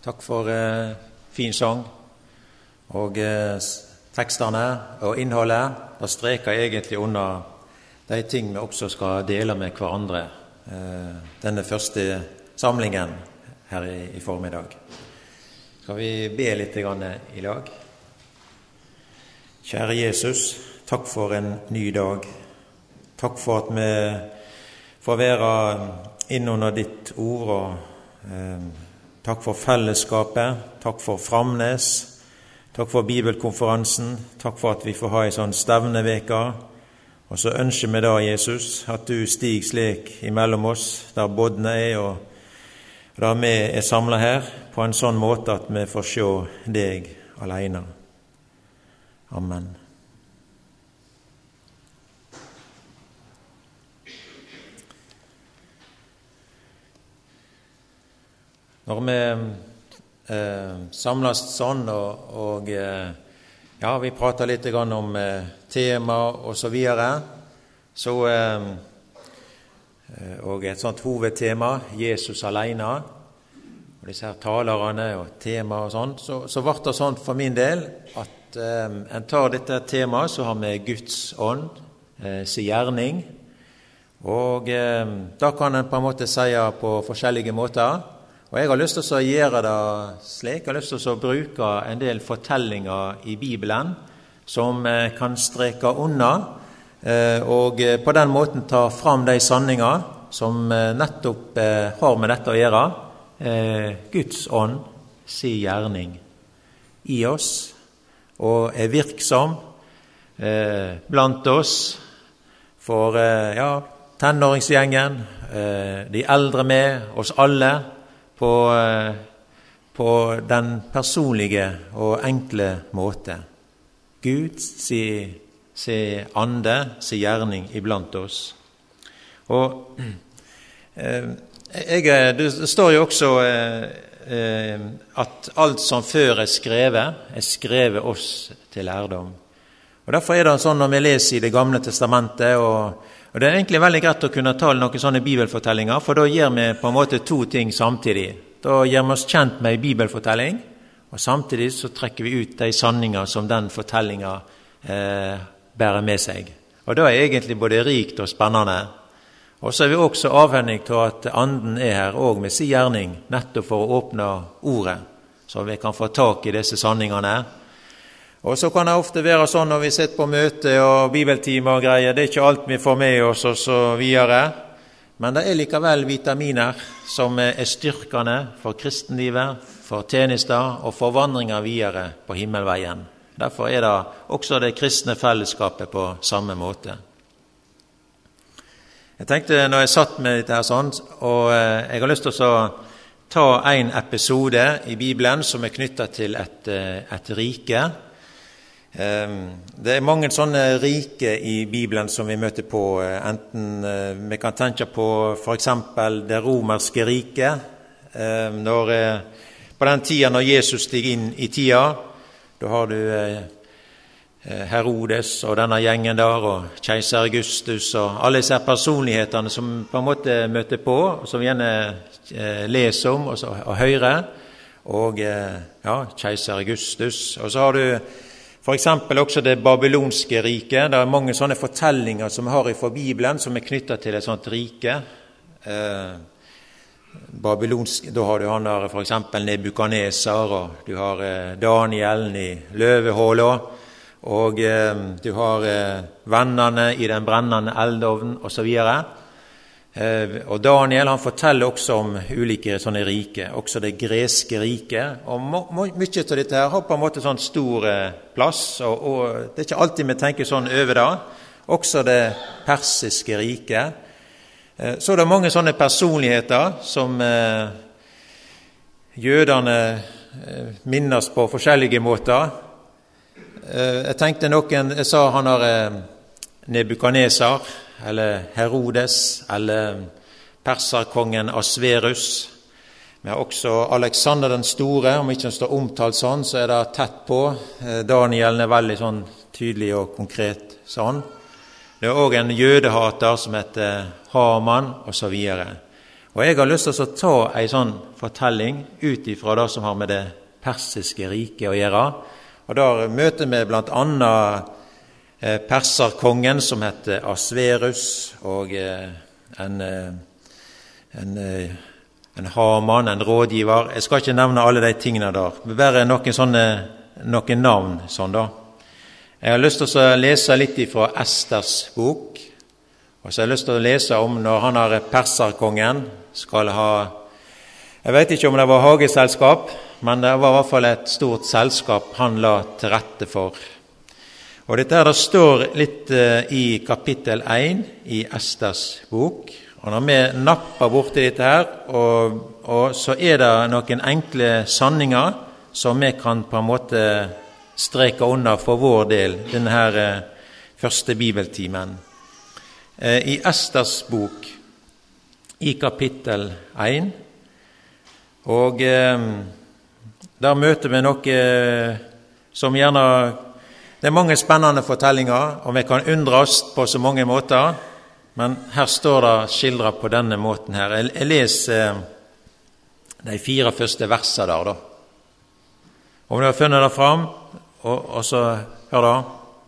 Takk for fin sang, og teksterne og innholdet. Det streker egentlig under de ting vi også skal dele med hverandre denne første samlingen her i formiddag. Skal vi be litt i lag? Kjære Jesus, takk for en ny dag. Takk for at vi får være innunder ditt ord, og takk for fellesskapet, takk for Framnes, takk for bibelkonferansen, takk for at vi får ha en sånn stevneveka. Og så ønsker vi da, Jesus, at du stiger slik imellom oss, der bodene og der vi samlet her, på en sånn måte at vi får se deg alene. Amen. Når vi samles sånn, og vi prater litt om tema og så videre, og et sånt hovedtema, Jesus alene, og disse her talerne og tema og sånn, så ble det sånn for min del at en tar dette temaet, så har vi Guds ånd, sin gjerning, og da kan en på en måte si på forskjellige måter. Og jeg har lyst til å gjøre det slik, jeg har lyst til å bruke en del fortellinger i Bibelen som kan streke unna, og på den måten ta fram de sanninger som nettopp har med dette å gjøre. Guds ånd, sin gjerning i oss, og virksom blant oss for tenåringsgjengen, de eldre med, oss alle, på den personlige og enkle måte. Gud se ande, se gjerning iblant oss. Og det står jo også at alt som før skrevet oss til lærdom. Og derfor det sånn når vi leser i Det gamle testamentet, og det egentlig veldig greit å kunne ta noen sånne bibelfortellinger, for da gjør vi på en måte to ting samtidig. Da gjør vi oss kjent med en bibelfortelling, og samtidig så trekker vi ut de sanninger som den fortellingen bærer med seg. Og da egentlig både rikt og spennende. Og så vi også avhengig av at anden her og med sin gjerning, nettopp for å åpne ordet, så vi kan få tak i disse sanningene. Og så kan det ofte være sånn når vi sitter på møte og bibeltimer og greier, det ikke alt vi får med oss og så videre, men det likevel vitaminer som styrkende for kristenlivet, for tjenester og for vandringer videre på himmelveien. Derfor det også det kristne fellesskapet på samme måte. Jeg tenkte når jeg satt med dette her sånn, og jeg har lyst til å ta en episode i Bibelen som knyttet til et rike. Det mange sånne rike i Bibelen som vi møter på, enten vi kan tenke på for eksempel det romerske riket, på den tiden når Jesus steg inn i tida, da har du Herodes og denne gjengen der, og keiser Augustus og alle disse personlighetene som på en måte møter på, og som vi gjerne leser om og hører, og keiser Augustus. Og så har du for eksempel også det babylonske riket. Det mange sånne fortellinger som vi har fra Bibelen som knyttet til et sånt rike. Babylonsk, da har du han der for eksempel Nebukadnesar, og du har Daniel i løvehåla, og du har vennene i den brennende eldovnen og så videre. Og Daniel han forteller også om ulike sånne rike, også det greske riket, og mye av dette her har på en måte sånn stor plass, og det ikke alltid vi tenker sånn over det, også det persiske riket. Så det mange sånne personligheter som jødene minnes på forskjellige måter. Jeg tenkte jeg sa han har Nebukadnesar, eller Herodes, eller perserkongen Asverus. Vi har også Alexander den store, om ikke han står omtalt sånn, så det tett på. Daniel veldig sånn tydelig og konkret sånn. Det også en jødehater som heter Haman, og så videre. Og jeg har lyst til å ta en sånn fortelling ut ifra det som har med det persiske riket å gjøre. Og der møter vi blant annet perserkongen som heter Asverus, og en Haman, en rådgiver. Jeg skal ikke nevne alle de tingene der, men bare noen navn sånn da. Jeg har lyst til å lese litt fra Esters bok, og så har jeg lyst til å lese om når han har perserkongen skal ha, jeg vet ikke om det var hageselskap, men det var i hvert fall et stort selskap han la til rette for. Og dette her, det står litt i kapittel 1 i Esters bok, og når vi napper borti dette her, og så er det noen enkle sanninger som vi kan på en måte streke under for vår del, denne her første bibeltimen. I Esters bok, i kapittel 1, og der møter vi noe som gjerne, det er mange spennende fortellinger, og vi kan undre oss på så mange måter, men her står det skildret på denne måten her. Jeg leser de 4 første versene der da. Om du har funnet det fram, og så hør da.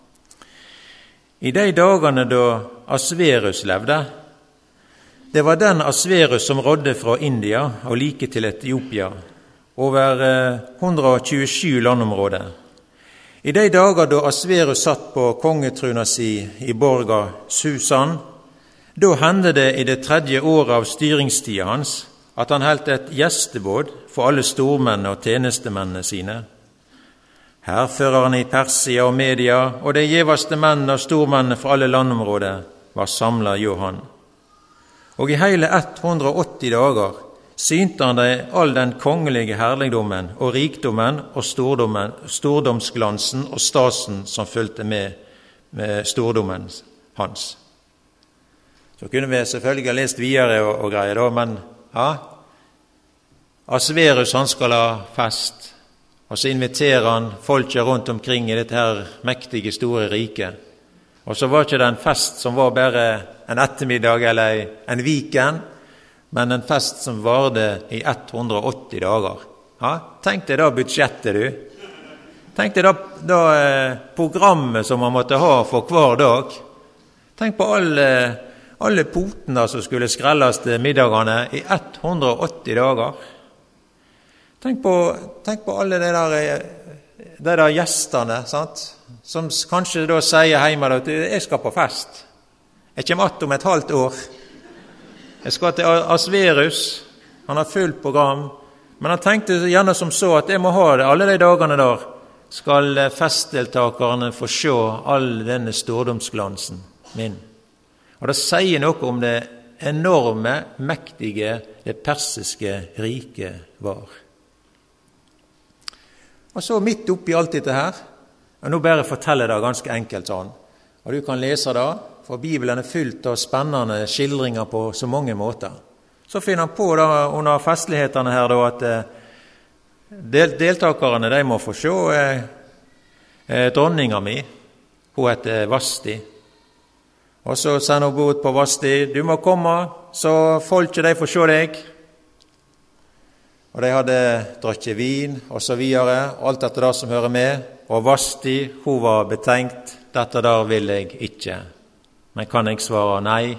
I de dagene da Asverus levde, det var den Asverus som rådde fra India og like til Etiopia, over 127 landområder. I de dager da Asverus satt på kongetruna si i borga Susan, da hendte det i det 3. året av styringstida hans at han holdt et gjestebåd for alle stormennene og tjenestemennene sine. Hærførerne i Persia og Media og de gjeveste mennene og stormennene fra alle landområder var samlet Johan. Og i hele 180 dager synte han deg all den kongelige herligdommen og rikdommen og stordomsglansen og stasen som fulgte med stordommen hans. Så kunne vi selvfølgelig ha lest videre og greier da, men ja, Asverus han skal ha fest, og så inviterer han folket rundt omkring i dette her mektige store riket. Og så var ikke det en fest som var bare en ettermiddag eller en weekend, men en fest som varde i 180 dager. Ja, tenk deg da budsjettet, du. Tenk deg da programmet som man måtte ha for hver dag. Tenk på alle potene som skulle skrelles til middagene i 180 dager. Tenk på alle de der gjestene, sant? Som kanskje da sier hjemme at jeg skal på fest. Jeg kommer att om et halvt år. Jeg skal til Asverus, han har fullt program, men han tenkte gjerne som så at jeg må ha det alle de dagene der, skal festdeltakerne få se all denne stordomsglansen min. Og det sier noe om det enorme, mektige, det persiske riket var. Og så midt oppi alt dette her, og nå bare forteller det ganske enkelt sånn, og du kan lese det, for Bibelen er fylt av spennende skildringer på så mange måter. Så finner han på da, under festlighetene her da, at deltakerne de må få se dronninga mi, hun heter Vasti. Og så sender hun bort på Vasti, du må komme, så folket de får se deg. Og de hadde drukket vin, og så videre, alt etter det som hører med. Og Vasti, hun var betenkt, dette der vil jeg ikke. Men kan jeg svare nei?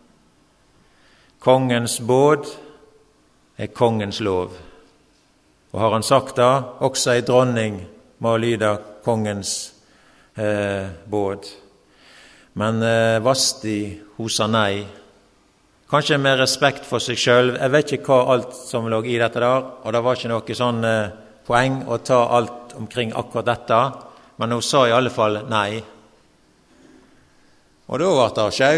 Kongens båd er kongens lov. Og har han sagt det, også en dronning må lyde kongens båd. Men Vasti, hun sa nei. Kanskje med respekt for seg selv. Jeg vet ikke hva alt som lå i dette der, og det var ikke noe sånn poeng å ta alt omkring akkurat dette, men hun sa i alle fall nei. Og da var det sjau.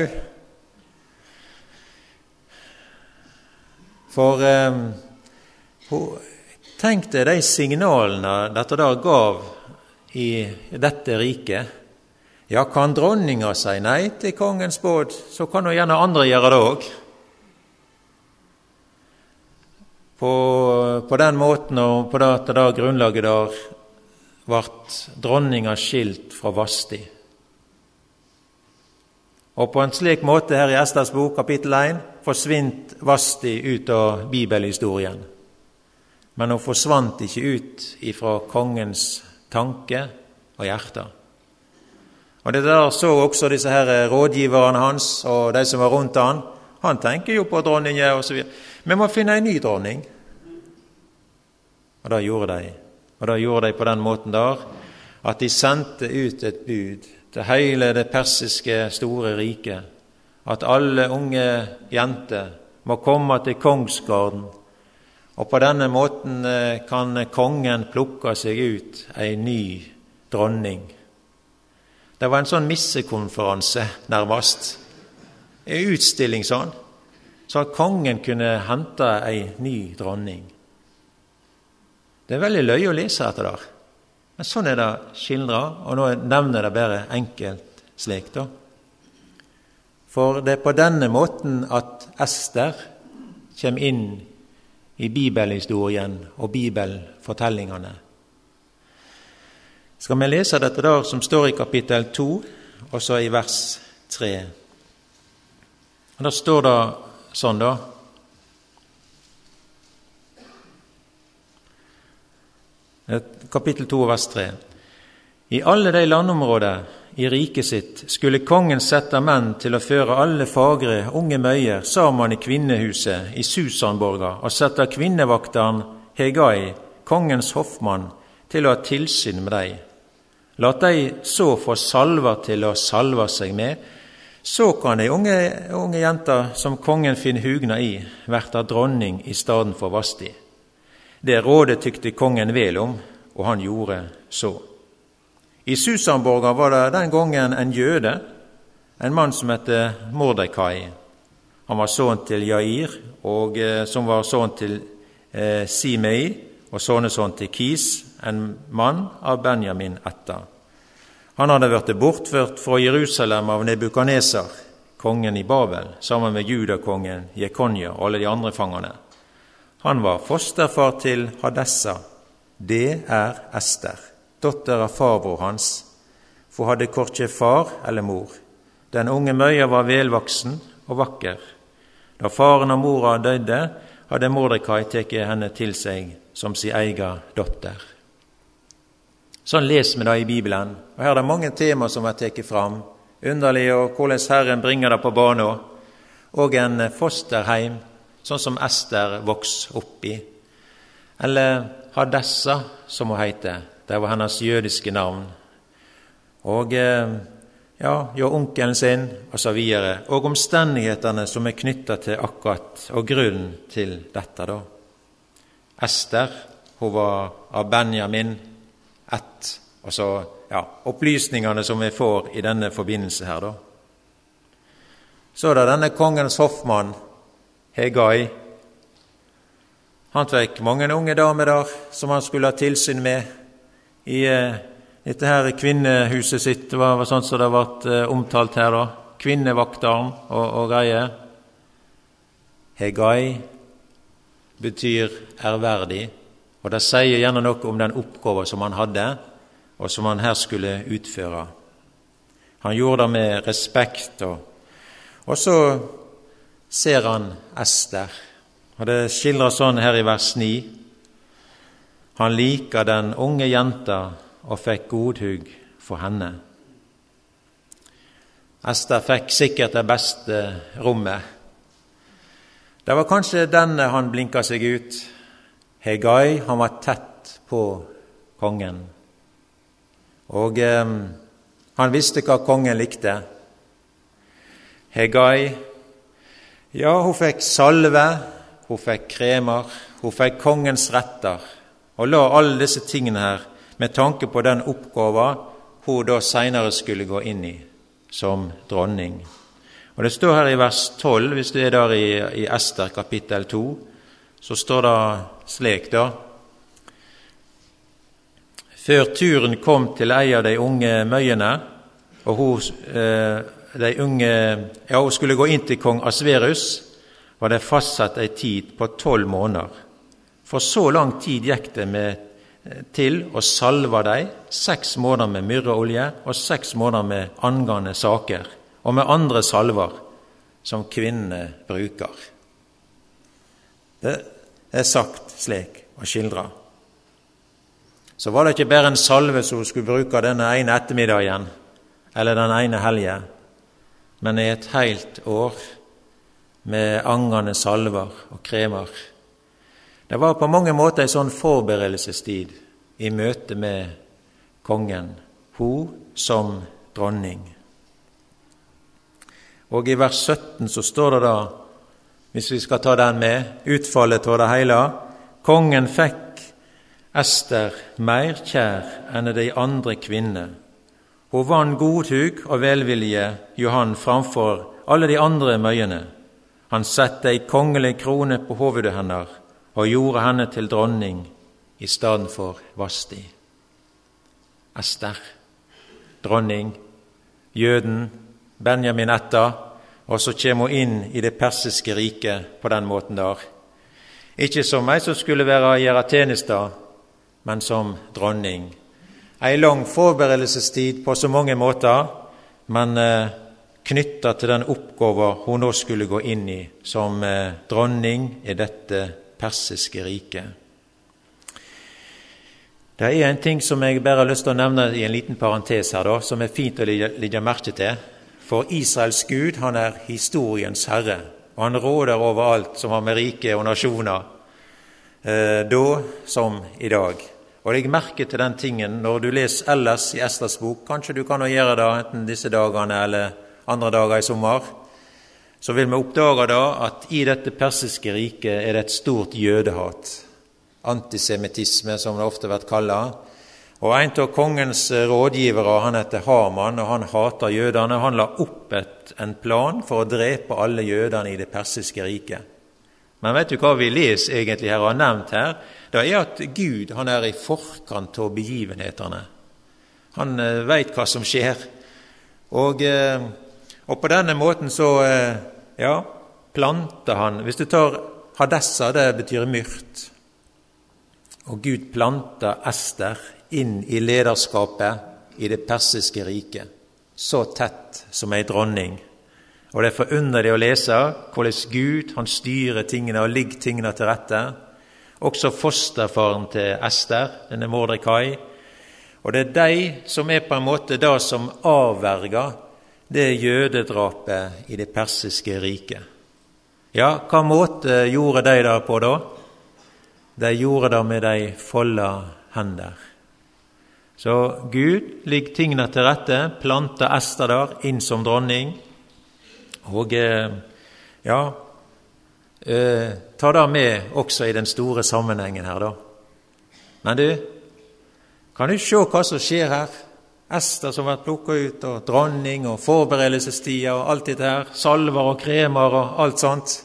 For tenk deg de signalene dette der gav i dette riket. Ja, kan dronninga si nei til kongens båd, så kan jo gjerne andre gjøre det også. På den måten og på det grunnlaget der ble dronninga skilt fra Vasti. Og på en slik måte her i Esters bok, kapittel 1, forsvint Vasti ut av bibelhistorien. Men hun forsvant ikke ut ifra kongens tanke og hjerte. Og det der så også disse her rådgiverne hans og de som var rundt han. Han tenker jo på dronningen og så videre. Vi må finne en ny dronning. Og det gjorde de. Og det gjorde de på den måten der, at de sendte ut et bud til hele det persiske store riket, at alle unge jenter må komme til kongsgarden, og på denne måten kan kongen plukke seg ut en ny dronning. Det var en sånn missekonferanse nærmest, en utstilling sånn, så at kongen kunne hente en ny dronning. Det er veldig løye å lese etter der. Men sånn er det skildret, og nå nevner det bare enkelt slik da. For det er på denne måten at Ester kommer inn i bibelhistorien og bibelfortellingene. Skal vi lese dette der som står i kapittel 2, og så i vers 3. Og da står det sånn da. Kapittel 2, vers 3. I alle de landområder i riket sitt skulle kongen sette menn til å føre alle fagre unge møyer sammen i kvinnehuset i Susanborga og sette kvinnevakteren Hegai, kongens hoffmann, til å ha tilsyn med deg. La de så få salver til å salve seg med, så kan de unge jenter som kongen finner hugna i, verta dronning i staden for Vasti. Det rådet tykte kongen vel om, og han gjorde så. I Susanborga var det den gangen en jøde, en mann som heter Mordekai. Han var sønn til Jair, og som var sønn til Simei, og sønn til Kis, en mann av Benjamin etter. Han hadde vært bortført fra Jerusalem av Nebukadnesar, kongen i Babel, sammen med judakongen Jekonja og alle de andre fangene. Han var fosterfar til Hadessa. Det er Ester, dotter av farbror hans, for hadde korkje far eller mor. Den unge møya var velvoksen og vakker. Da faren og mora døde, hadde Mordekai teke henne til seg som sin egen dotter. Sånn leser vi det i Bibelen, og her er det mange tema som er teket fram. Underlig og hvordan Herren bringer det på bane, og en fosterheim, sånn som Ester vokste opp i. Eller Hadessa, som hun heter. Det var hennes jødiske navn. Og onkelen sin, og så videre. Og omstendighetene som er knyttet til akkurat, og grunnen til dette da. Ester, hun var av Benjamin ett, og så opplysningene som vi får i denne forbindelse her da. Så da denne kongens hoffmann, Hegai, han fikk mange unge damer der som han skulle ha tilsyn med i dette her kvinnehuset sitt. Det var sånn som det har vært omtalt her da, kvinnevakteren og greier. Hegai betyr ærverdig, og det sier gjerne noe om den oppgave som han hadde, og som han her skulle utføre. Han gjorde det med respekt, og så ser han Ester, og det skildrer sånn her i vers 9. Han liker den unge jenta og fikk godhugg for henne. Ester fikk sikkert det beste rommet. Det var kanskje denne han blinket seg ut. Hegai, han var tett på kongen. Og han visste hva kongen likte. Hegai, hun fikk salve, hun fikk kremer, hun fikk kongens retter, og la alle disse tingene her med tanke på den oppgaven hun da senere skulle gå inn i som dronning. Og det står her i vers 12, hvis du er der i Ester kapittel 2, så står det slik da. Før turen kom til ei av de unge møyene, og hun skulle gå inn til kong Asverus, var det fastsatt en tid på 12 måneder. For så lang tid gikk det til å salve dem, 6 måneder med myrreolje og 6 måneder med angående saker, og med andre salver som kvinnene bruker. Det sagt slik og skildret. Så var det ikke bare en salve som hun skulle bruke denne ene ettermiddagen, eller den ene helgen, men i et helt år med angende salver og kremer. Det var på mange måter en sånn forberedelsestid i møte med kongen, hun som dronning. Og i vers 17 så står det da, hvis vi skal ta den med, utfallet av det hele: kongen fikk Ester mer kjær enn de andre kvinner. Hun vann godhug og velvilje Johan framfor alle de andre møyene. Han sette ei kongelig krone på hovedet hennes og gjorde henne til dronning i stedet for Vasti. Ester, dronning, jøden, Benjamin etta, og så kommer hun inn i det persiske riket på den måten der. Ikke som ei som skulle gjøre tjenester, men som dronning. Ei lang forberedelsestid på så mange måter, men knyttet til den oppgaven hun nå skulle gå inn i som dronning i dette persiske riket. Det er en ting som jeg bare har lyst til å nevne i en liten parentes her, da, som er fint å legge merke til. For Israels Gud, han er historiens herre, og han råder over alt som har med rike og nasjoner, da som i dag. Og legg merke til den tingen når du leser ellers i Esters bok, kanskje du kan gjøre det enten disse dagene eller andre dager i sommer, så vil vi oppdage da at i dette persiske riket er det et stort jødehat, antisemittisme som det ofte har vært kallet. Og en av kongens rådgivere, han heter Haman, og han hater jødene. Han la opp en plan for å drepe alle jødene i det persiske riket. Men vet du hva vi leser egentlig her og har nevnt her? Det er at Gud, han er i forkant av begivenhetene. Han vet hva som skjer. Og på denne måten så, planter han. Hvis du tar Hadessa, det betyr myrt. Og Gud planter Ester inn i lederskapet i det persiske riket, så tett som ei dronning. Og det er forunderlig å lese hvordan Gud, han styrer tingene og ligger tingene til rette. Også fosterfaren til Ester, denne Mordekai. Og det er de som er på en måte det som avverger det jødedrapet i det persiske riket. Ja, hva måte gjorde de det på da? De gjorde det med de folda hender. Så Gud ligger tingene til rette, planter Ester der inn som dronning, og ta det med også i den store sammenhengen her da. Men du, kan du se hva som skjer her? Ester som har vært plukket ut, og dronning og forberedelsestider og alt dette her, salver og kremer og alt sånt.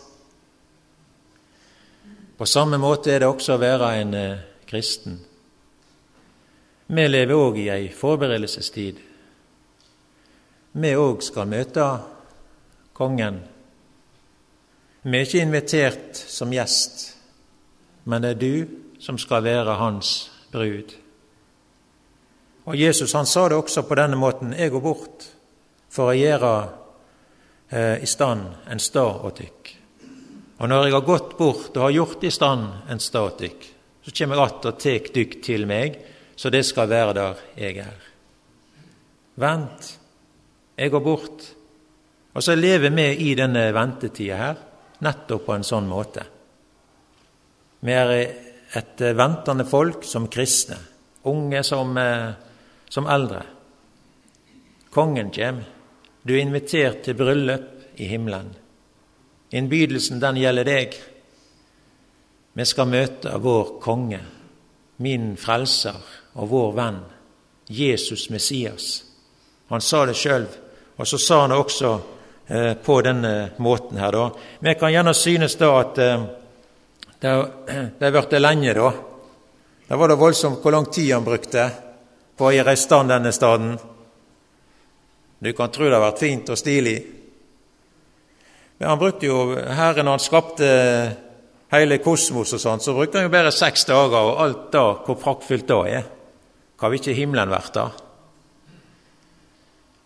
På samme måte er det også å være en kristen. Vi lever også i en forberedelsestid. Vi også skal møte kongen. Vi er ikke invitert som gjest, men det er du som skal være hans brud. Og Jesus, han sa det også på denne måten: jeg går bort for å gjøre i stand en stad åt dykk. Og når jeg har gått bort og har gjort i stand en stad åt dykk, så kommer jeg att og tek dykk til meg, så det skal være der jeg er. Vent, jeg går bort. Og så lever vi i denne ventetiden her, nettopp på en sånn måte. Vi er et ventende folk som kristne, unge som eldre. Kongen kommer. Du er invitert til bryllup i himmelen. Innbydelsen, den gjelder deg. Vi skal møte vår konge, min frelser og vår venn, Jesus Messias. Han sa det selv, og så sa han det også på denne måten her da. Vi kan gjerne synes da at det har vært lenge da. Det var da voldsomt hvor lang tid han brukte på å gjøre i stand denne staden. Du kan tro det har vært fint og stilig. Men han brukte jo, Herren han skapte hele kosmos og sånt, så brukte han jo bare 6 dager, og alt da, hvor praktfylt da er. Hva vil ikke himmelen vært da?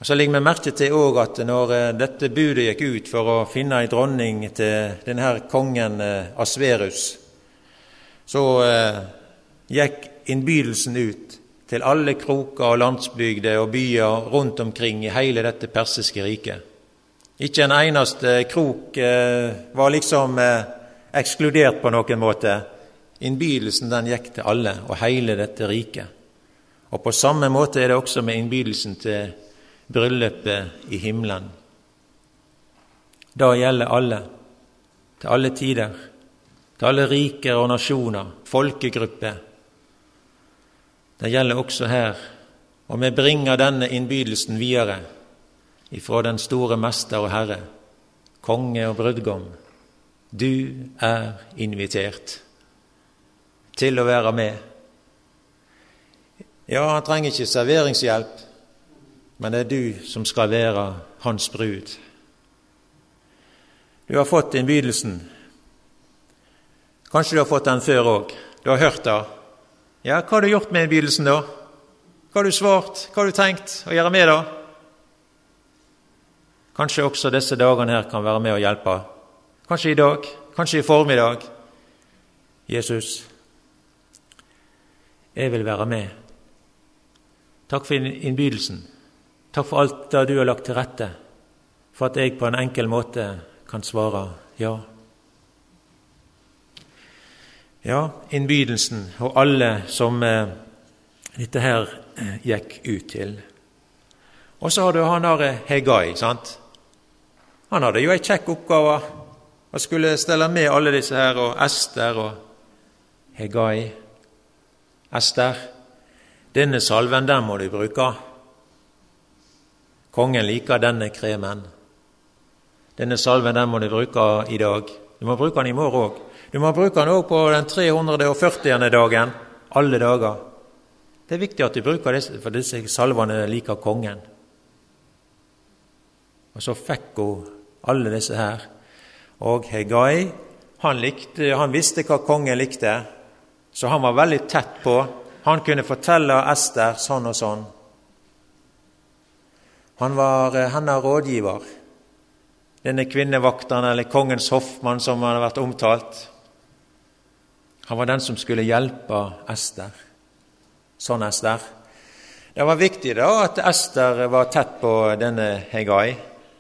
Og så legger vi merke til også at når dette budet gikk ut for å finne en dronning til denne kongen Asverus, så gikk innbydelsen ut til alle kroker og landsbygder og byer rundt omkring i hele dette persiske riket. Ikke en eneste krok var liksom ekskludert på noen måte. Innbydelsen den gikk til alle og hele dette riket. Og på samme måte det også med innbydelsen til bryllupet i himmelen. Da gjelder alle, til alle tider, til alle riker og nasjoner, folkegrupper. Det gjelder også her, og vi bringer denne innbydelsen videre ifra den store mester og herre, konge og brudgom. Du invitert til å være med. Ja, han trenger ikke serveringshjelp, men det du som skal være hans brud. Du har fått innbydelsen. Kanskje du har fått den før også. Du har hørt det. Ja, hva har du gjort med innbydelsen da? Hva har du svart? Hva har du tenkt å gjøre med da? Kanskje også disse dagene her kan være med å hjelpe. Kanskje i dag, kanskje i formiddag. Jesus, jeg vil være med. Takk for innbydelsen. Takk for alt det du har lagt til rette, for at jeg på en enkel måte kan svare ja. Ja, innbydelsen og alle som dette her gikk ut til. Og så har du han der Hegai, sant? Han hadde jo en kjekk oppgave å skulle stelle med alle disse her, og Ester og Hegai. Ester, denne salven den må du bruke. Kongen liker denne kremen. Denne salven den må du bruke i dag. Du må bruke den i morgen også. Du må bruke den også på den 340. dagen, alle dager. Det er viktig at du bruker disse, for disse salvene liker kongen. Og så fikk hun alle disse her. Og Hegai, han visste hva kongen likte, så han var veldig tett på. Han kunne fortelle Ester sånn og sånn. Han var hennes rådgiver, denne kvinnevakteren eller kongens hoffmann som han har vært omtalt. Han var den som skulle hjelpe Ester. Sånn Ester. Det var viktig da at Ester var tett på denne Hegai.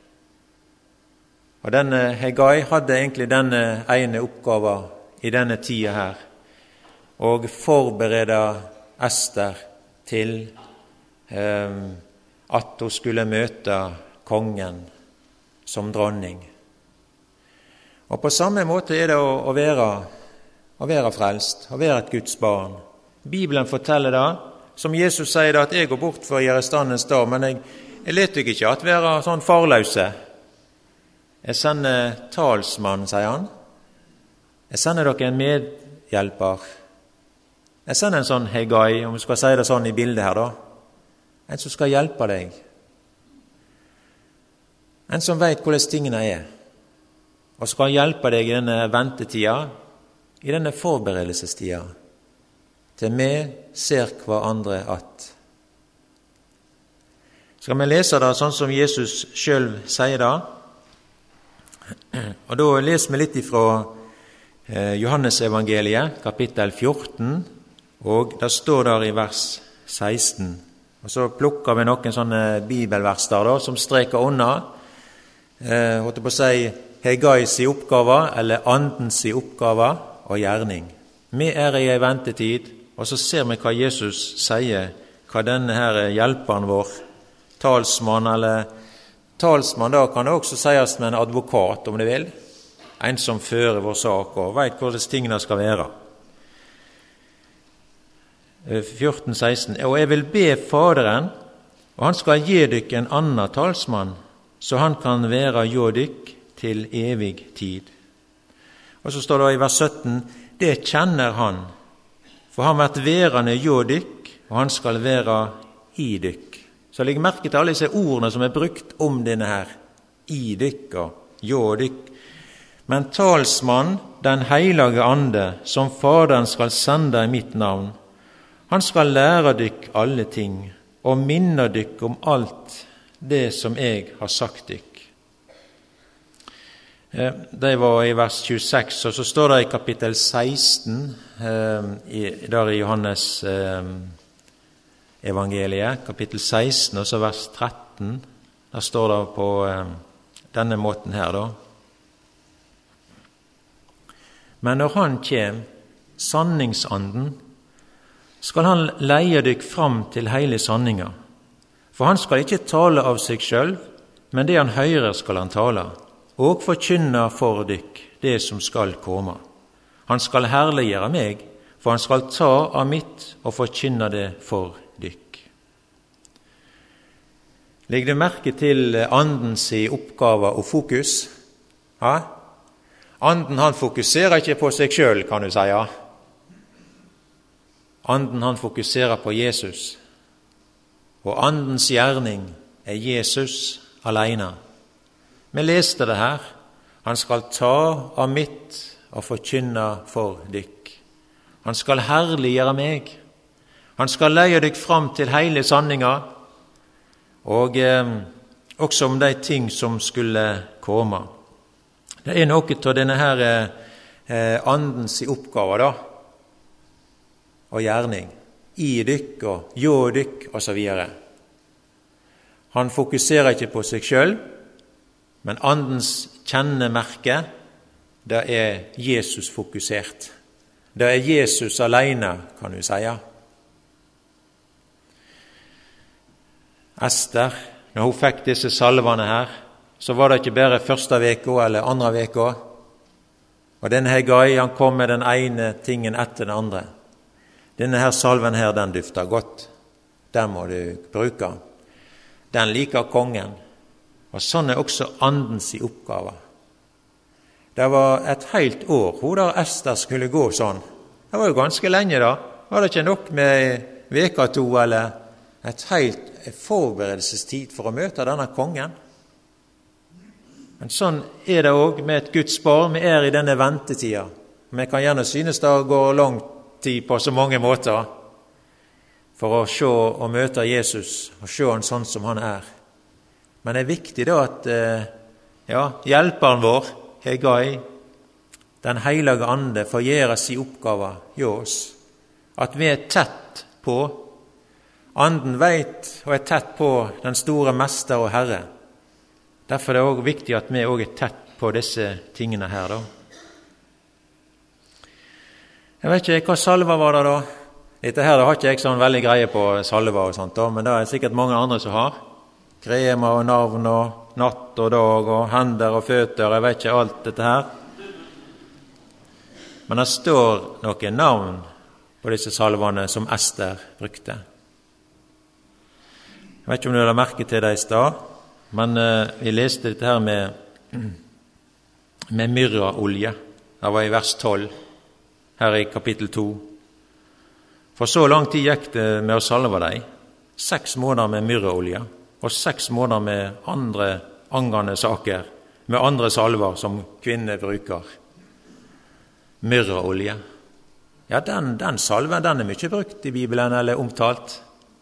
Og denne Hegai hadde egentlig denne ene oppgaven i denne tida her, og forberede Ester til at hun skulle møte kongen som dronning. Og på samme måte det å være frelst, å være et Guds barn. Bibelen forteller det, som Jesus sier det, at jeg går bort for å gjøre standens dag, men jeg leter ikke at være sånn farløse. Jeg sender talsmann, sier han. Jeg sender dere en medhjelper. Jeg sender en sånn Hegai, om vi skal si det sånn i bildet her da. En som skal hjelpe deg. En som vet hvordan tingene er. Og skal hjelpe deg i denne ventetida, i denne forberedelsestida, til vi ser hver andre att. Skal vi lese det sånn som Jesus selv sier det? Og da leser vi litt ifra Johannes-evangeliet, kapittel 14, og det står der i vers 16. Og så plukker vi noen sånne bibelvers der da, som streker unna, holdt på å si, Hegais oppgave, eller andens oppgave og gjerning. Vi i en ventetid, og så ser vi hva Jesus sier, hva denne her hjelperen vår, talsmann, eller talsmann da kan det også sies med en advokat, om det vil. En som fører vår sak og vet hvordan tingene skal være. 14:16. Og jeg vil be Faderen, og han skal gi dykk en annen talsmann, så han kan være hjå dykk til evig tid. Og så står det i vers 17, det kjenner han, for han vært værende hjå dykk, og han skal være i dykk. Så legg merke til alle disse ordene som er brukt om denne her, i dykk og hjå dykk. Men talsmann, den heilage ande, som Faderen skal sende i mitt navn, han skal lære dykk alle ting, og minne dykk om alt det som jeg har sagt dykk. Det var i vers 26, og så står det i kapittel 16, der i Johannes evangeliet, kapittel 16, og så vers 13, der står det på denne måten her da. Men når han kjem, sanningsanden, skal han leie dykk fram til hele sanninga. For han skal ikke tale av seg selv, men det han hører skal han tale, og forkynne for dykk det som skal komme. Han skal herliggjøre meg, for han skal ta av mitt og forkynne det for dykk. Legg du merke til andens oppgave og fokus? Ja? Anden han fokuserer ikke på seg selv, kan du si. Anden han fokuserer på Jesus. Og andens gjerning er Jesus alene. Vi leste det her. Han skal ta av mitt og forkynne for dykk. Han skal herliggjøre meg. Han skal leie dykk fram til hele sanninga, og også om de ting som skulle komme. Det er noe av denne her andens oppgave da, og gjerning, i dykk og hjå dykk og så videre. Han fokuserer ikke på seg selv, men andens kjennemerke, det er Jesus fokusert. Det er Jesus alene, kan du si. Ester, når hun fikk disse salvene her, så var det ikke bare første veka eller andre veka. Og denne Hegai, han kom med den ene tingen etter den andre. Denne her salven her, den dufter godt. Den må du bruke. Den liker kongen. Og sånn er også andens oppgave. Det var et helt år hvor der Ester skulle gå sånn. Det var jo ganske lenge da. Var det ikke nok med veka 2 eller et helt forberedelsestid for å møte denne kongen? Men sånn er det også med et Guds barn. Vi er i denne ventetida. Vi kan gjerne synes det går lang tid på så mange måter for å se og møte Jesus og se han sånn som han er. Men det er viktig da at hjelperen vår, Hegai, den hellige ande, får gjøre sin oppgave i oss. At vi er tett på. Anden vet og er tett på den store mester og Herre. Derfor er det også viktig at vi også er tett på disse tingene her da. Jeg vet ikke, hva salva var det da? Dette her da har ikke jeg sånn veldig greie på salva og sånt da, men det er sikkert mange andre som har. Krema og navn og natt og dag og hender og føtter, jeg vet ikke alt dette her. Men det står noen navn på disse salvene som Ester brukte. Jeg vet ikke om du har merket til det i stad, men vi leste dette her med myrraolje. Det var i vers 12, her i kapittel 2. For så lang tid gikk det med å salve deg. 6 måneder med myrraolje, og 6 måneder med andre angående saker, med andre salver som kvinner bruker. Myrraolje. Ja, den salven, den er mye brukt i Bibelen, eller omtalt.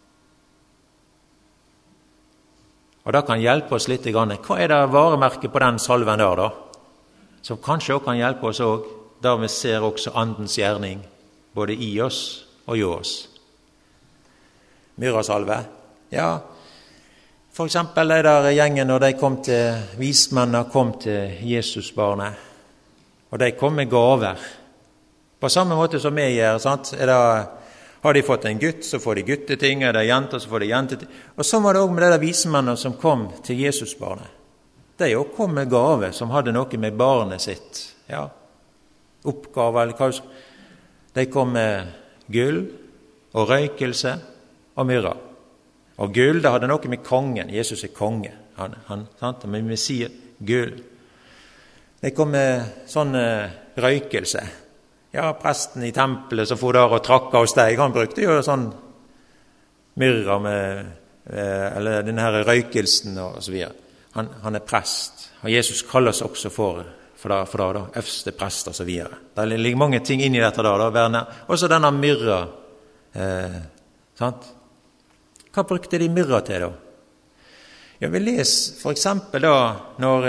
Og det kan hjelpe oss litt. Hva er det varemerket på den salven der da? Som kanskje også kan hjelpe oss også, der vi ser også andens gjerning, både i oss og i oss. Myrrasalve. Ja, for eksempel er der gjengen når de kom til vismennene, kom til Jesusbarnet, og de kom med gaver. På samme måte som vi gjør, sant? Har de fått en gutt, så får de gutteting, er det jenter, så får de jenteting. Og så var det også med de vismennene som kom til Jesusbarnet. De også kom med gaver som hadde noe med barnet sitt, ja, oppgave, eller hva. De kom med gull og røykelse og myrra. Og gull, det hadde noe med kongen. Jesus er konge. Sant? Men vi sier gull. De kom med sånn røykelse. Ja, presten i tempelet som for der og trakka hos deg, han brukte jo sånn myrra med, eller denne her røykelsen og så videre. Han er prest. Og Jesus kalles også for da, øverste prest og så videre. Det ligger mange ting inn i dette da, også denne myrra, sant? Hva brukte de myrra til da? Ja, vi leser for eksempel da, når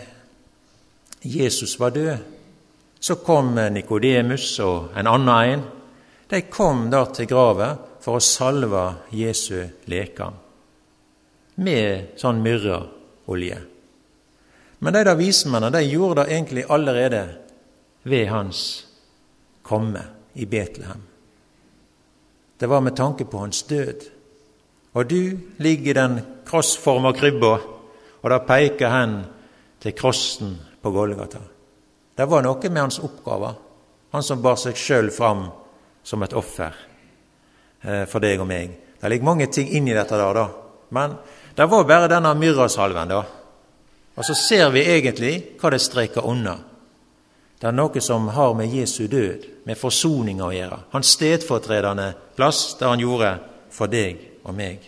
Jesus var død, så kom Nikodemus og en annen. De kom da til graven for å salve Jesu lekam med sånn myrraolje. Men de da vismennene, de gjorde det egentlig allerede ved hans komme i Betlehem. Det var med tanke på hans død. Og du ligger i den krossforma krybba, og da peker hen til krossen på Golgata. Det var noe med hans oppgave, han som bar seg selv fram som et offer for deg og meg. Det ligger mange ting inn i dette da, men det var bare denne myrrasalven da. Og så ser vi egentlig hva det streker unna. Det er noe som har med Jesu død, med forsoning å gjøre. Hans stedfortredende plass der han gjorde for deg og meg.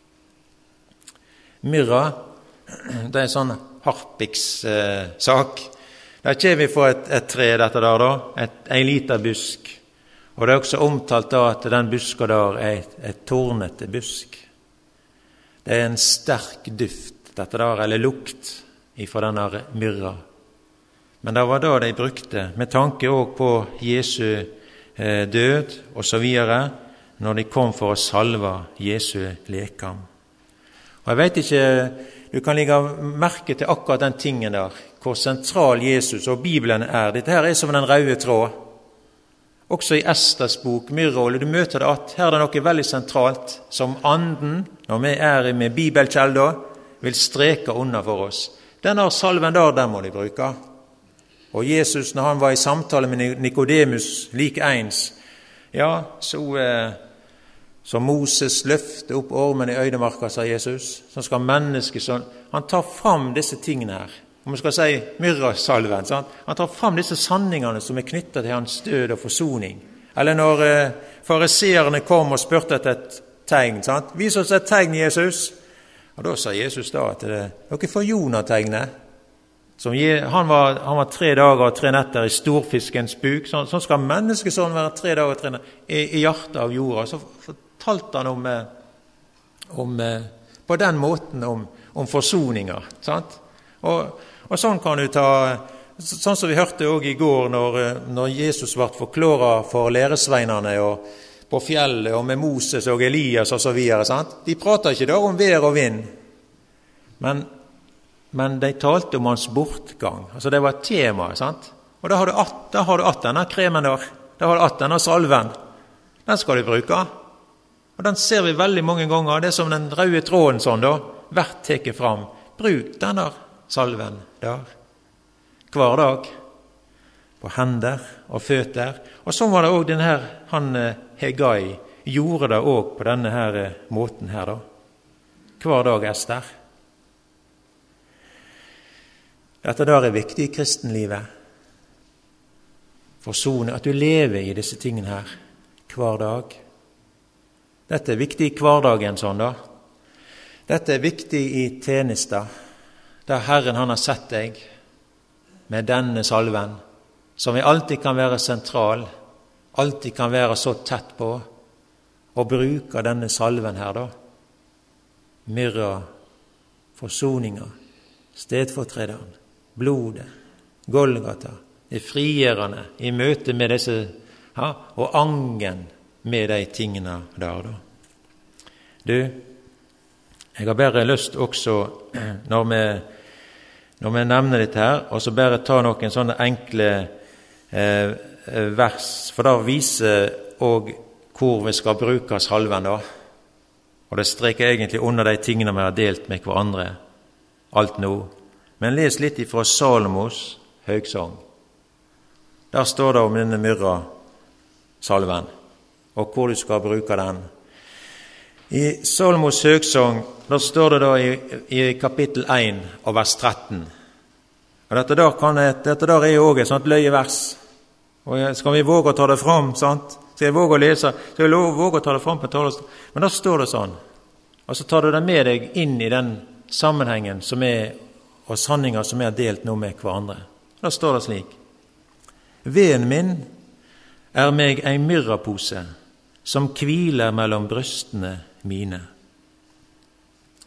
Myrra, det er en sånn harpiks-sak. Der kommer vi fra et tre, dette der da, en liten busk. Og det er også omtalt da at den buska der er et tornete busk. Det er en sterk duft, dette der, eller lukt, ifra denne myrra. Men det var da de brukte, med tanke også på Jesu død og så videre, når de kom for å salve Jesu lekam. Og jeg vet ikke, du kan legge merke til akkurat den tingen der, hvor sentral Jesus og Bibelen er. Dette her er som den røde tråd. Også i Esters bok, myrraolje, du møter det at her er det noe veldig sentralt, som anden, når vi er med bibelkjelder, vil streke unna for oss. Denne salven der, den må de bruke. Og Jesus, når han var i samtale med Nikodemus, like ens, ja, så Moses løfte opp ormen i øydemarka, sa Jesus, så skal mennesket sånn, han tar fram disse tingene her, om vi skal si myrrasalven, sant? Han tar fram disse sanningene som er knyttet til hans død og forsoning. Eller når fariserene kom og spørte etter et tegn, sant? Vis oss et tegn, Jesus. Og da sa Jesus da at dere får Jonah-tegnet. Han var 3 dager og 3 netter i storfiskens buk, sånn skal menneskesønnen være 3 dager og 3 netter i hjertet av jorda. Så fortalte han på den måten om forsoninger, sant? Og sånn kan du ta, sånn som vi hørte også i går når Jesus ble forklart for læresveinene og på fjellet og med Moses og Elias og så videre, sant? De prater ikke da om vær og vind, men de talte om hans bortgang. Altså det var et tema, sant? Og da har du att denne kremen der, da har du att denne salven. Den skal du bruke. Og den ser vi veldig mange ganger, det er som den røde tråden sånn da, hvert teke fram. Bruk denne salven der, hver dag, på hender og føtter. Og så var det også den her, han Hegai, gjorde det også på denne her måten her da. Hver dag, Ester. Dette der er viktig i kristenlivet. Forsone, at du lever i disse tingene her, hver dag. Dette er viktig i hverdagen sånn da. Dette er viktig i tjenester, der Herren han har sett deg med denne salven, som vi alltid kan være sentral, alltid kan være så tett på, og bruke denne salven her da. Myrra, forsoninga, stedfortrederen, blodet, Golgata, det frigjørende i møte med disse, og angen med de tingene der da. Du, jeg har bare lyst også, når vi nevner dette her, og så bare ta noen sånne enkle vers, for da viser og hvor vi skal bruke salven da. Og det streker egentlig under de tingene vi har delt med hverandre, alt nå. Men les litt ifra Salomos høgsang. Der står det om denne myrra salven, og hvor du skal bruke den. I Salomos høgsang, der står det da i kapittel 1 og vers 13. Og dette der er jo også et sånt løyevers. Og skal vi våge å ta det fram, sant? Skal jeg våge å lese? Skal jeg våge å ta det fram på talerstolen? Men da står det sånn. Og så tar du det med deg inn i den sammenhengen som er, og sanninger som er delt nå med hverandre. Da står det slik. Veden min er meg en myrrapose, som hviler mellom brystene mine.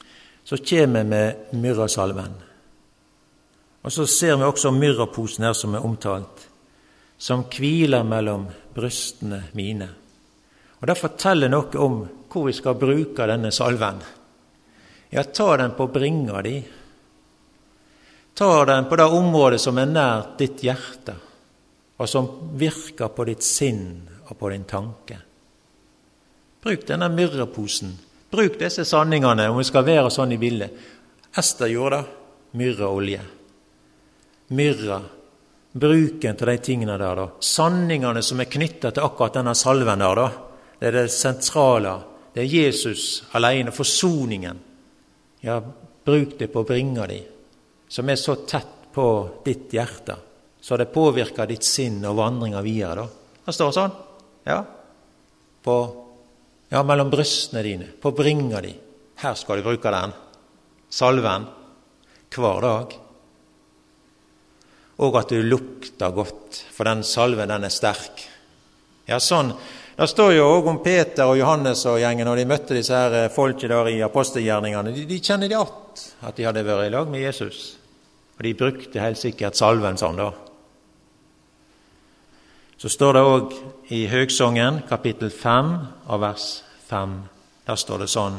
så kommer vi med myrrasalven. Og så ser vi også myrraposen her som omtalt, som hviler mellom brystene mine. Og det forteller noe om hvor vi skal bruke denne salven. Ja, ta den på bringa di. Ta den på det området som nært ditt hjerte, og som virker på ditt sinn og på din tanke. Bruk denne myrraposen. Bruk disse sanningene, om vi skal være sånn i bildet. Ester gjorde det. Myrraolje. Myrra. Bruken til de tingene der, da. Sanningene som knyttet til akkurat denne salven der, da. Det det sentrale. Det Jesus alene, forsoningen. Ja, bruk det på bringa di, som så tett på ditt hjerte, så det påvirker ditt sinn og vandringer videre, da. Det står sånn. Ja. Mellom brystene dine, på bringa di. Her skal du bruke den. Salven. Hver dag. Og at du lukter godt, for den salven, den sterk. Ja, sånn. Det står jo også om Peter og Johannes og gjengen, når de møtte disse her folket der i apostelgjerningene. De kjenner det at de hadde vært i lag med Jesus. Og de brukte helt sikkert salven sånn da. Så står det også i Høgsongen, kapittel 5, av vers 5. Der står det sånn.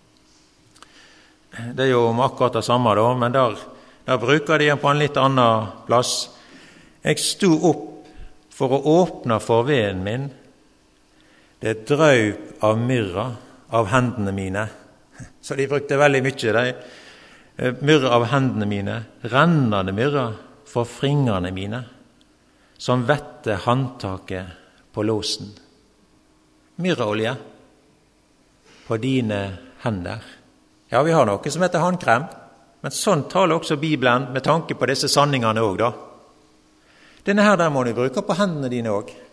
Det jo om akkurat det samme da, men der bruker de på en litt annen plass. Jeg stod opp for å åpne for veden min. Det drøp av myrra av hendene mine. Så de brukte veldig mye, de. Myrra av hendene mine, rennende myrra for fingrene mine, som vette håndtaket på låsen. Myrraolje på dine hender. Ja, vi har noe som heter håndkrem, men sånn taler også Bibelen med tanke på disse sanningene også, da. Denne her der må du bruke på hendene dine også.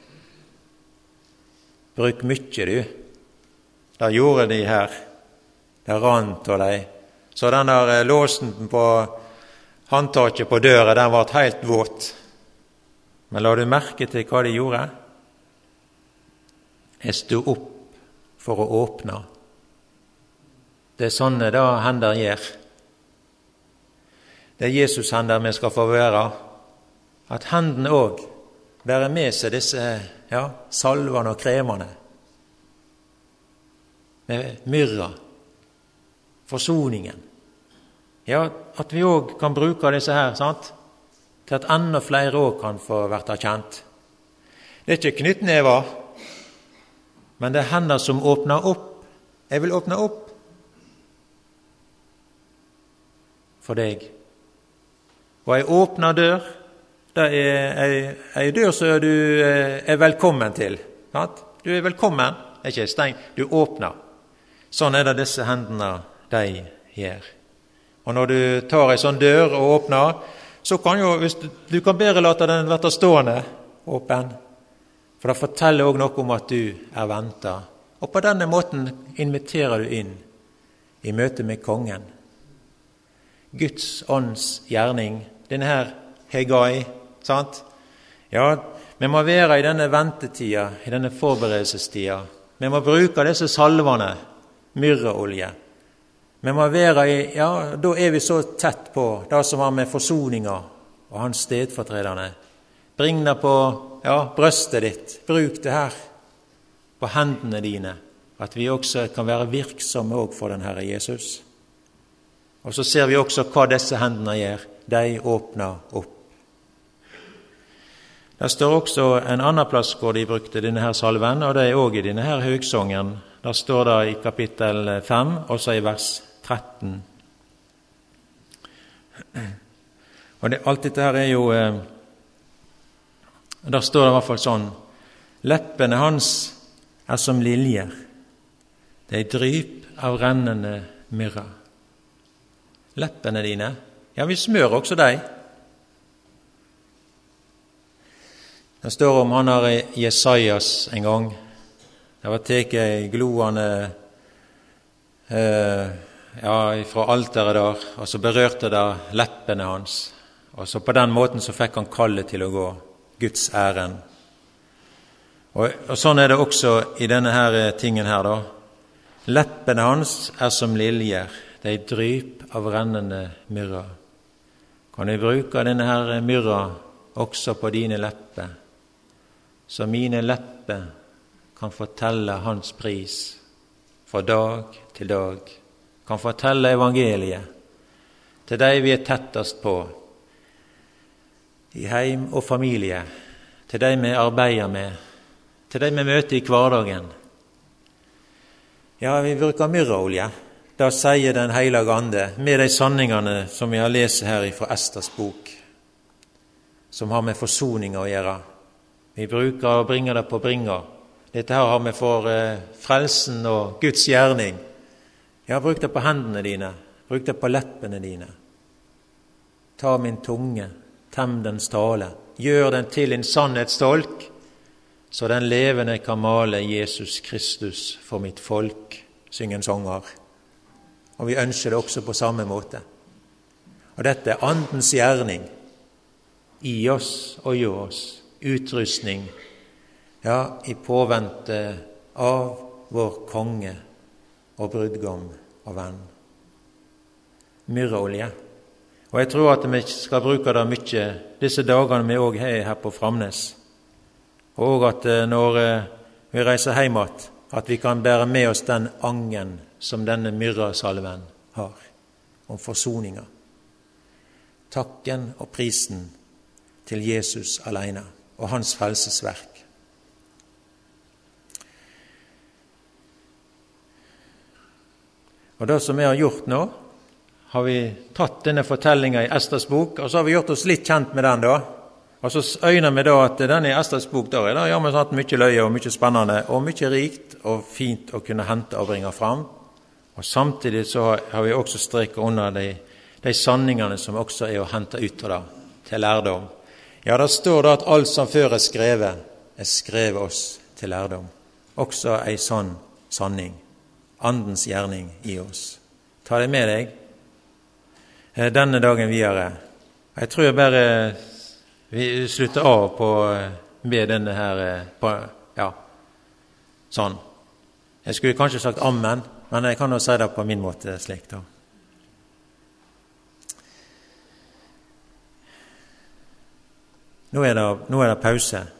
Bruk mye, du. Det gjorde de her. Det rant av de. Så den der låsen på håndtaket på døra, den var helt våt. Men la du merke til hva de gjorde? Jeg stod opp for å åpne. Det sånne da hender gjør. Det Jesus hender vi skal få være. At hendene også bærer med seg disse salvene og kremene. Med myrra. Forsoningen. Ja, at vi også kan bruke disse her, sant? Til at enda flere også kan få vært kjent. Det ikke knyttnever, men det hender som åpner opp. Jeg vil åpne opp for deg. Og ei åpna dør, det ei dør som du velkommen til. Sant? Du velkommen, ikke stengt, du åpner. Sånn det disse hendene de gjør. Og når du tar ei sånn dør og åpner, så kan jo, hvis du kan bedre late den være stående åpen, for det forteller også noe om at du ventet. Og på denne måten inviterer du inn i møte med kongen. Guds ånds gjerning, denne her hegai, sant? Ja, vi må være i denne ventetida, i denne forberedelsestida. Vi må bruke disse salvene, myrraolje. Vi må være i, da vi så tett på det som har med forsoninga og hans stedfortrederne. Bring det på, brøstet ditt. Bruk det her på hendene dine, at vi også kan være virksomme også for den Herre Jesus. Og så ser vi også hva disse hendene gjør. De åpner opp. Det står også en annen plass hvor de brukte denne her salven, og det også i denne her høgsongen. Der står det i kapittel 5, også i vers 13. Og alt dette her jo, der står det i hvert fall sånn, leppene hans som liljer, de dryp av rennende myrra. Leppene dine, vi smør også deg. Det står om han her Jesajas en gang. Det var teket gloene fra alteret der, og så berørte det leppene hans. Og så på den måten så fikk han kallet til å gå Guds æren. Og sånn det også i denne her tingen her da. Leppene hans som liljer, de dryp av rennende myrra. Kan jeg bruke denne her myrra også på dine lepper, så mine lepper kan fortelle hans pris fra dag til dag, kan fortelle evangeliet til de vi tettest på, i heim og familie, til de vi arbeider med, til de vi møter i hverdagen. Ja, vi bruker myrraolje, da sier den Hellige Ande, med de sanningene som vi har lest her fra Esters bok, som har med forsoning å gjøre. Vi bruker og bringer det på bringer. Dette her har vi for frelsen og Guds gjerning. Ja, bruk det på hendene dine, bruk det på leppene dine. Ta min tunge, tem dens tale, gjør den til en sannhetsstolk, så den levende kan male Jesus Kristus for mitt folk, synger en sanger. Og vi ønsker det også på samme måte. Og dette er Andens gjerning, i oss og i oss, utrustning, ja, i påvente av vår konge og brudgom og venn. Myrraolje. Og jeg tror at vi skal bruke det mye disse dagene vi også har her på Framnes. Og at når vi reiser hjem at vi kan bære med oss den angen som denne myrrasalven har, om forsoninga. Takken og prisen til Jesus alene og hans frelsesverk. Og det som vi har gjort nå, har vi tatt denne fortellingen i Esters bok, og så har vi gjort oss litt kjent med den da. Og så øyner vi da at denne i Esters bok, da gjør vi sånn mye løye og mye spennende, og mye rikt og fint å kunne hente og bringe fram. Og samtidig så har vi også streket under de sanningene som også er å hente ut av det, til lærdom. Ja, det står da at alt som før er skrevet oss til lærdom. Også en sånn sanning, Andens gjerning i oss. Ta det med deg denne dagen videre. Jeg tror jeg bare vi slutter av med denne her, ja, sånn. Jeg skulle kanskje sagt amen, men jeg kan jo si det på min måte slik da. Nå er det pause.